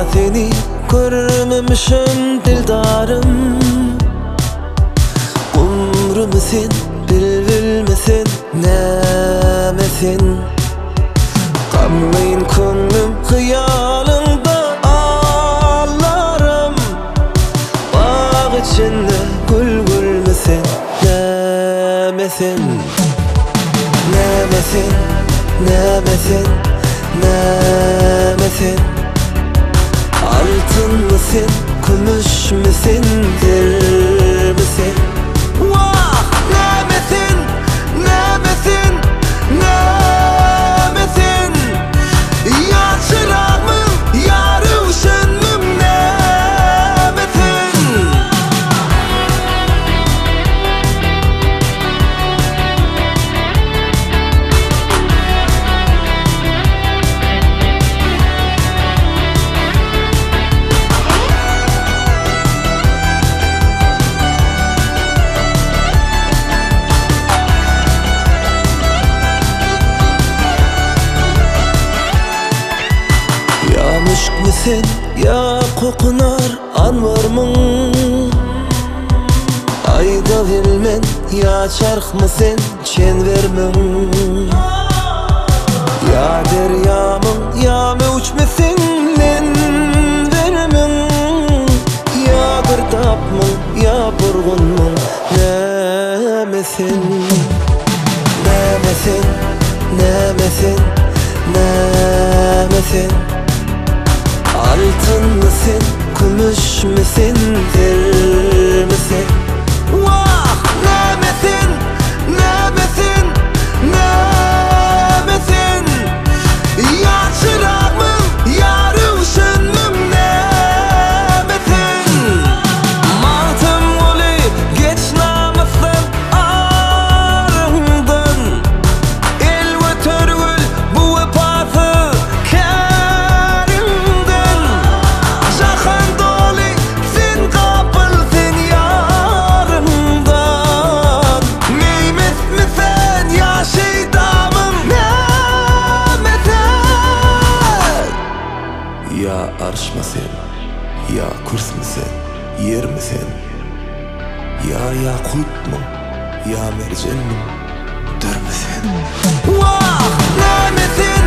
seni görmemişim dildarım. Umru misin, bülbül misin, nemesin? Gamlayın könlüm hıyalında ağlarım. Bağ içinde gül gül misin, nemesin? Nemesin, nemesin, nemesin? Altın mısın, gümüş müsün, dir misin? Vah! Nemesin, nemesin, nemesin? Ya çırağımın, ya ruşenmim, nemesin? Müşk misin ya kokunar anvarmın? Ayda bilmen ya çark mısın çenvermin? Ya deryamın ya mevç misin len vermin? Ya gırdap mı ya burgun mu nemesin? Nemesin, nemesin, nemesin? Altın mısın, gümüş müsün, dir misin? Vah! Nemesin, nemesin, nemesin? Ya çırağımın, ya ruşenmim, nemesin? Mantım oli geç namusdan arından. El ve törgül bu vefası ya arş mısın, ya kurs mısın, yer misin? Ya yakut mu, ya mercan mı, dür misin? Vah! Nemesin,